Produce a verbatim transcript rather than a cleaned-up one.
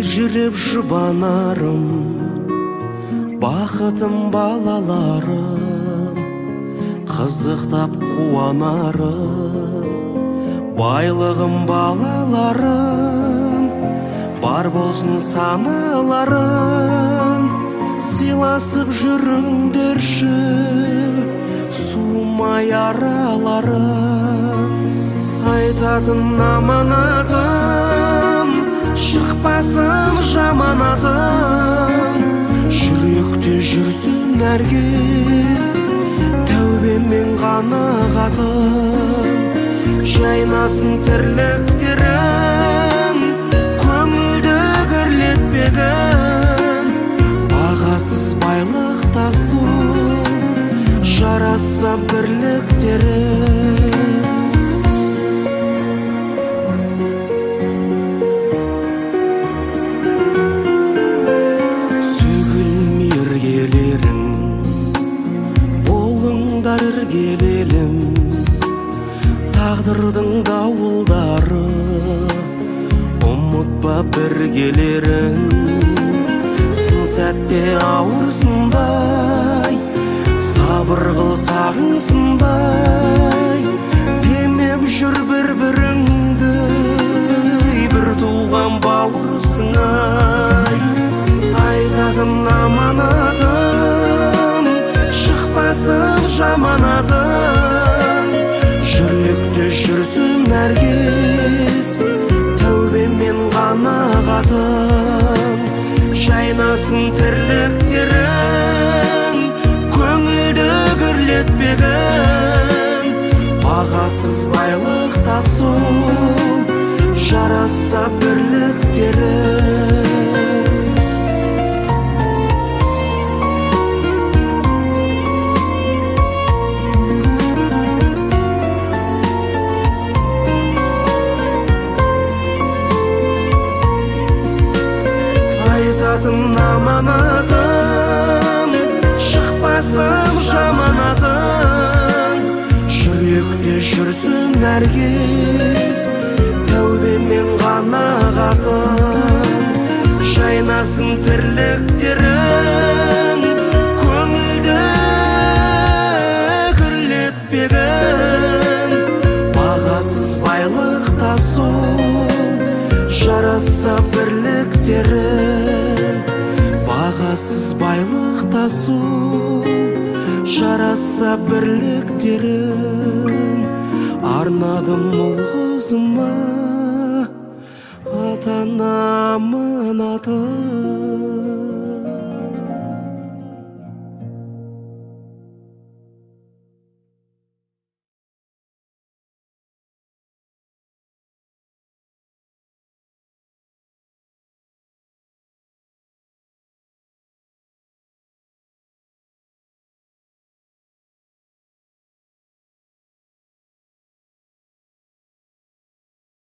елжіреп жұбанарым, бақытым балаларым, қызықтап қуанарым, байлығым балаларым, бар болсын саналарым, сыйласып жүріңдерші суымай араларым. Айтатын аманатым, шықпасын жаманатым, жүректе жүрсін нәргес, тәубемен қанағатым. Жайнасын тірліктерің, көңілді гүрлетпегін, бағасыз байлық тасу, жараса бірліктерің. Іргелелім, тағдырдың дауылдары, ұмытпа біргелерін. Сын сәтте ауырсындай, сабыр қыл сағынсындай, демеп жүр бір-біріңді, бір туған бауырсың-ай. Айтатын аманатым, шықпасын жаманатым, жүректе жүрсін нәргес, тәубемен қанағатым. Жайнасын тірліктерің, көңілді гүрлетпегін, бағасыз байлық тасу, жараса бірліктерің. Айтатын аманатым, шықпасын жаманатым, жүректе жүрсін нәргес, тәубемен қанағатым. Жайнасын тірліктерің, көңілді гүрлетпегін, бағасыз байлық тасу, жараса бірліктерің. Бағасыз байлық тасу, жараса бірліктерің. Арнадым ұл қызыма ата-ана аманатын.